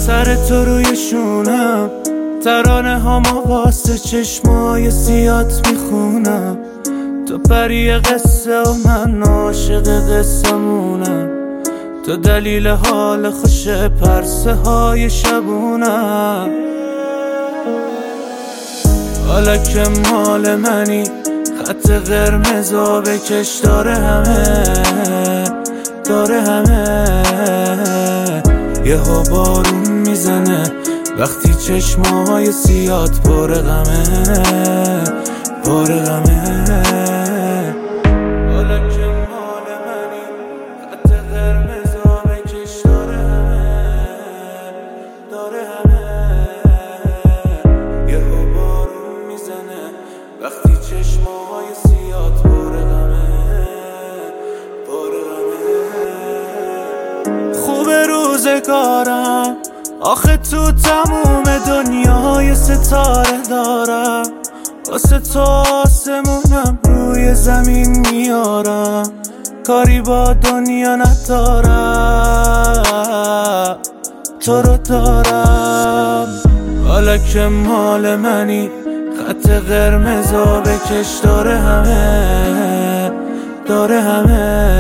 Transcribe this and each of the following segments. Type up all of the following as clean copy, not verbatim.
سر تو روی شونم، ترانه هامو واسه چشمای سیات میخونم. تو پری قصه و من عاشق قصه‌مونم، تو دلیل حال خوش پرسه های شبونم. حالا که مال منی، خط قرمزا بکش، داره همه یهو بارون میزنه وقتی چشمای سیات پر غمه. حالا که مال منی، خط قرمزا بکش، داره همه یهو بارون میزنه وقتی چشمای سیات پر غمه. خوب روزگارم آخه تو تموم دنیای ستاره دارم، واسه تو آسمونم روی زمین میارم، کاری با دنیا ندارم، تو رو دارم. حالا که مال منی، خط قرمزا بکش، داره همه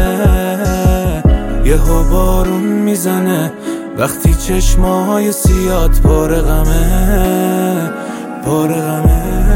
یهو بارون میزنه وقتی چشمای سیات پر غمه.